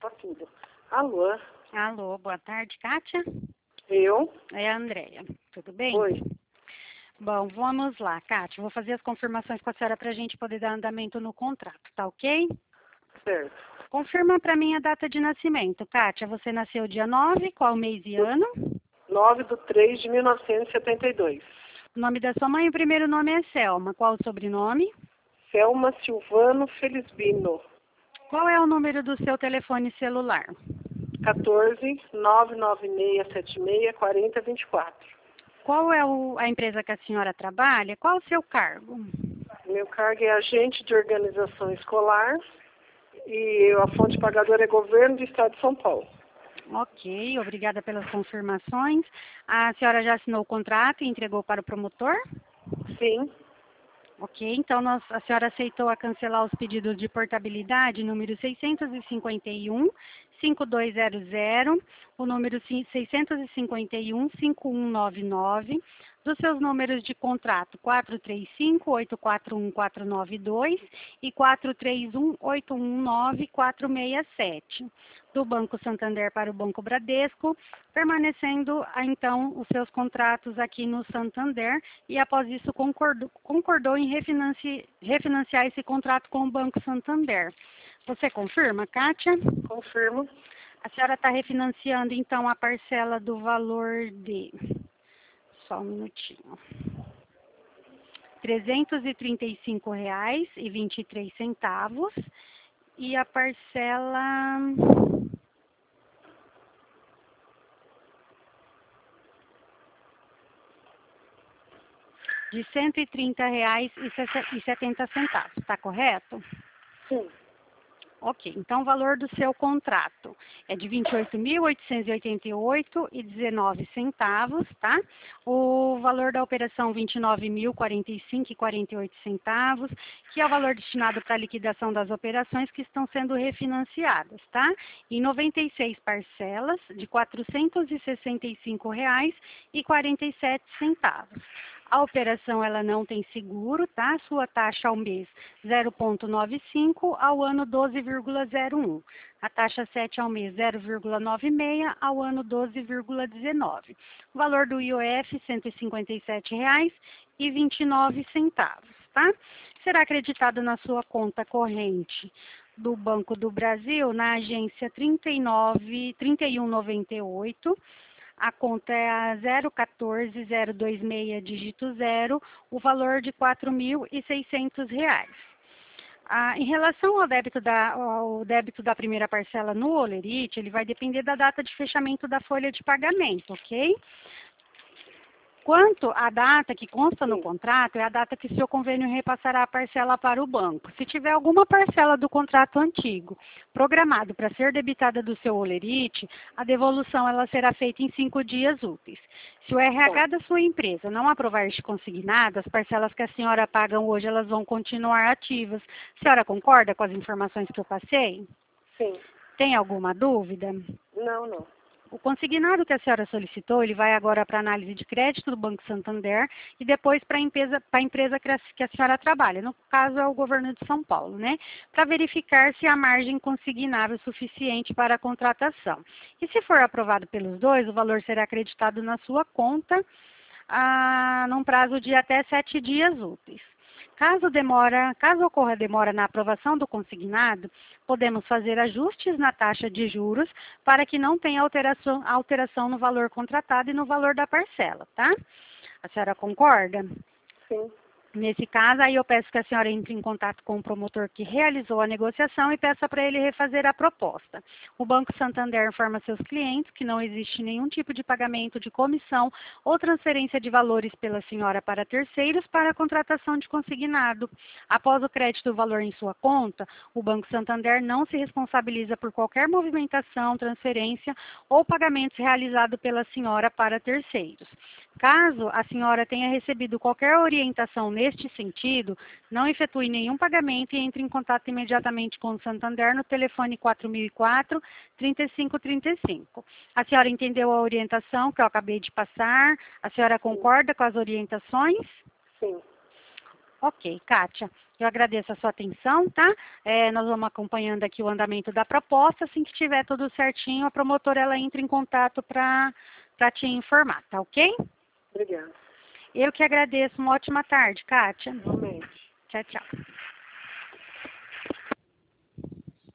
Tá tudo. Alô? Alô, boa tarde, Kátia? Eu? É a Andréia. Tudo bem? Oi. Bom, vamos lá, Kátia. Vou fazer as confirmações com a senhora para a gente poder dar andamento no contrato, tá ok? Certo. Confirma para mim a data de nascimento. Kátia, você nasceu dia 9, qual mês e ano? 9/3/1972. O nome da sua mãe, o primeiro nome é Selma. Qual o sobrenome? Selma Silvano Felisbino. Qual é o número do seu telefone celular? 14-99676-4024. Qual é a empresa que a senhora trabalha? Qual o seu cargo? Meu cargo é agente de organização escolar e a fonte pagadora é governo do estado de São Paulo. Ok, obrigada pelas confirmações. A senhora já assinou o contrato e entregou para o promotor? Sim. Ok, então a senhora aceitou a cancelar os pedidos de portabilidade, número 651-5200, o número 651-5199, dos seus números de contrato 435-841-492 e 431-819-467, do Banco Santander para o Banco Bradesco, permanecendo, então, os seus contratos aqui no Santander, e após isso concordou em refinanciar esse contrato com o Banco Santander. Você confirma, Kátia? Confirmo. A senhora está refinanciando, então, a parcela do valor de... Só um minutinho. R$ 335,23. E a parcela... de R$ 130,70, está correto? Sim. Ok, então o valor do seu contrato é de R$ 28.888,19, tá? O valor da operação R$ 29.045,48, que é o valor destinado para a liquidação das operações que estão sendo refinanciadas, tá? Em 96 parcelas de R$ 465,47. A operação ela não tem seguro, tá? Sua taxa ao mês 0,95, ao ano 12,01. A taxa 7 ao mês 0,96, ao ano 12,19. O valor do IOF R$ 157,29, tá? Será acreditado na sua conta corrente do Banco do Brasil, na agência 3198. A conta é a 014026, dígito 0, o valor de R$ 4.600. Em relação ao débito da primeira parcela no Olerite, ele vai depender da data de fechamento da folha de pagamento, ok? Quanto à data que consta no contrato, é a data que seu convênio repassará a parcela para o banco. Se tiver alguma parcela do contrato antigo programado para ser debitada do seu Olerite, a devolução ela será feita em 5 dias úteis. Se o RH da sua empresa não aprovar este consignado, as parcelas que a senhora paga hoje elas vão continuar ativas. A senhora concorda com as informações que eu passei? Sim. Tem alguma dúvida? Não. O consignado que a senhora solicitou, ele vai agora para a análise de crédito do Banco Santander e depois para a empresa que a senhora trabalha, no caso é o governo de São Paulo, né? Para verificar se há margem consignável suficiente para a contratação. E se for aprovado pelos dois, o valor será acreditado na sua conta num prazo de até 7 dias úteis. Caso ocorra demora na aprovação do consignado, podemos fazer ajustes na taxa de juros para que não tenha alteração no valor contratado e no valor da parcela, tá? A senhora concorda? Sim. Nesse caso, aí eu peço que a senhora entre em contato com o promotor que realizou a negociação e peça para ele refazer a proposta. O Banco Santander informa seus clientes que não existe nenhum tipo de pagamento de comissão ou transferência de valores pela senhora para terceiros para a contratação de consignado. Após o crédito do valor em sua conta, o Banco Santander não se responsabiliza por qualquer movimentação, transferência ou pagamentos realizados pela senhora para terceiros. Caso a senhora tenha recebido qualquer orientação neste sentido, não efetue nenhum pagamento e entre em contato imediatamente com o Santander no telefone 4004-3535. A senhora entendeu a orientação que eu acabei de passar? A senhora concorda com as orientações? Sim. Ok, Kátia, eu agradeço a sua atenção, tá? Nós vamos acompanhando aqui o andamento da proposta. Assim que tiver tudo certinho, a promotora ela entra em contato para te informar, tá ok? Obrigada. Eu que agradeço. Uma ótima tarde, Kátia. Realmente. Tchau, tchau.